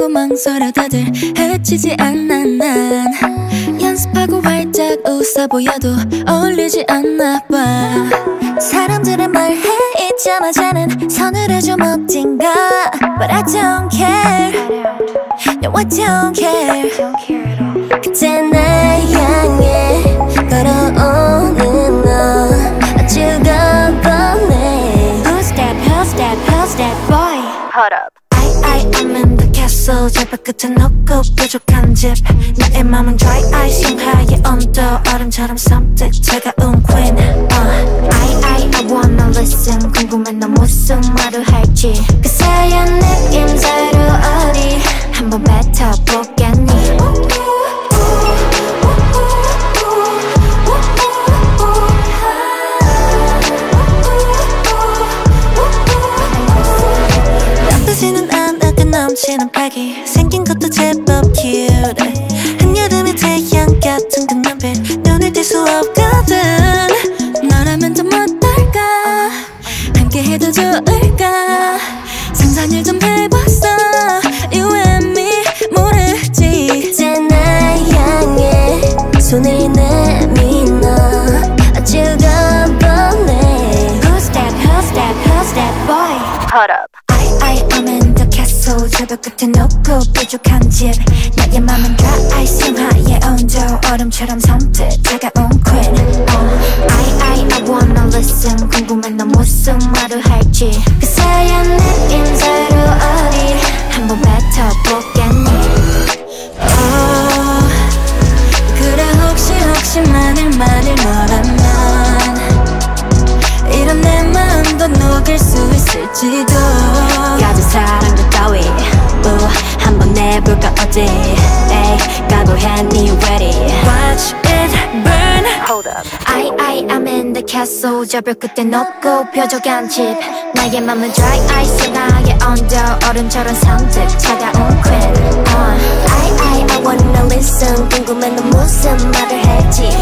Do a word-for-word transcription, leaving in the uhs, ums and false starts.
하고 망설여 다들 해치지 않아 난 연습하고 활짝 웃어 보여도 어울리지 않나 봐 사람들은 말해 잊자마자는 서늘해져 멋진가 But I don't care No I don't care 그때 날 향해 걸어오는 너 죽어보네 Who's that, who's that, who's that boy Hold up I, I'm in the castle 저 끝에 놓고 뾰족한 집 나의 맘은 dry ice 영하의 온도 얼음처럼 섬뜩 차가운 queen uh. I, I, I wanna listen 궁금해 너 무슨 말을 할지 그 새한 느낌대로 어디 한번 뱉어보겠니 나쁘지는 않아 그 넘치는 팔기 생긴 것도 제법 cute 한여름의 태양 같은 그 눈빛 눈을 뗄 수 없거든 너라면 좀 어떨까 함께 해도 좋을까 상상을 좀 해봤어 You and me 모르지 이제 날 향해 손을 내밀어 죽어보네 Who's that, who's that, who's that boy Hold up I, I'm in the castle 저도 끝에 놓고 뾰족한 집 나의 맘은 dry ice 영하의 온도 얼음처럼 섬뜩 차가운 queen uh. I, I, I wanna listen 궁금해 너 무슨 말을 할지 그 새한 느낌대로 어디 한번 뱉어보겠니 oh, 그래 혹시 혹시 만일 만일 너라면 이런 내 마음도 녹일 수 있을지도 가진 사랑도 따위 우 한번 내볼까 어디 에이 각오했니 ready Watch it burn Hold up I, I, I'm in the castle 저 벽 끝에 놓고 뾰족한 집 나의 맘은 dry ice 나의 온도 얼음처럼 섬뜩 차가운 queen uh. I, I, I wanna listen 궁금해 너 무슨 말을 할지